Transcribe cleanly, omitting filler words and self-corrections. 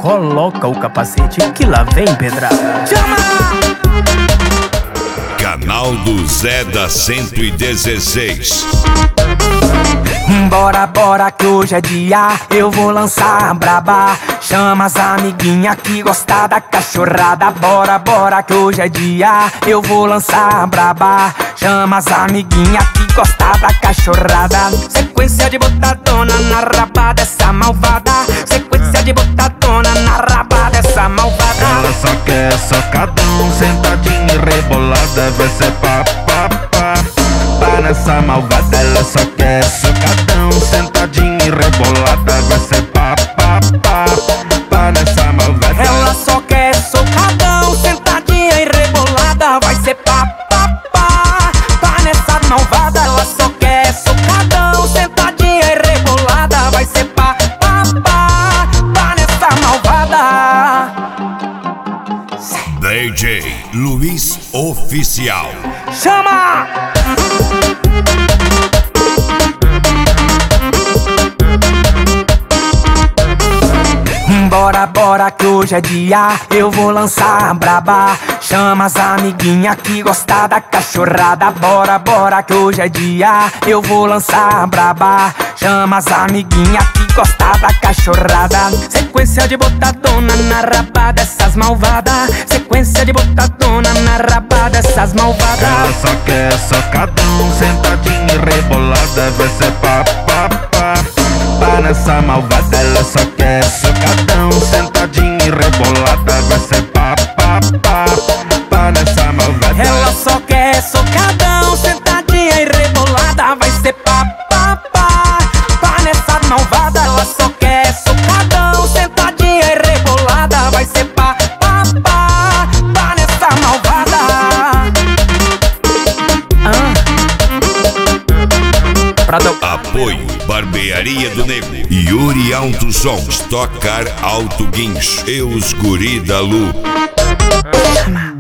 coloca o capacete que lá vem pedrada. Chama! Canal do Zé da 116. Bora, bora que hoje é dia, eu vou lançar a braba. Chama as amiguinha que gosta da cachorrada. Bora, bora que hoje é dia, eu vou lançar a braba. Chama as amiguinha que gosta da cachorrada. Sequência de botadona na raba dessa malvada. Sequência de botadona na raba dessa malvada. Ela só quer socadão, sentadinha e rebolada. Vai ser pá, pá, pá. Pá nessa malvada, ela só quer socadão, sentadinha e rebolada. Vai ser pá, pá, pá. Pá nessa malvada. Ela só quer socadão, sentadinha e rebolada. Vai ser pá, pá, pá. Pá nessa malvada. Ela só quer socadão, sentadinha e rebolada. Vai ser pá, pá, pá. Pá nessa malvada. DJ Luiz Oficial. Chama! Bora, bora que hoje é dia, eu vou lançar a braba. Chama as amiguinha que gosta da cachorrada. Bora, bora que hoje é dia, eu vou lançar a braba. Chama as amiguinha que gosta da cachorrada. Sequência de botadona na raba dessas malvadas. Sequência de botadona na raba dessas malvadas. Ela só quer socadão, sentadinha e rebolada. Vai ser pá, pá, pá. Pá nessa malvada, ela só quer socadão, sentadinha e rebolada. Vai ser pá, pá, pá. Pá nessa malvada. Ela só quer socadão, sentadinha e rebolada. Vai ser pá, pá, pá. Pá nessa malvada. Ela só quer socadão, sentadinha e rebolada. Vai ser pá, pá, pá. Pá nessa malvada. Apoio Barbearia do Nego, Yuri Alto Som, Stock Car Alto Guincho e os Guri da Lu. Chama.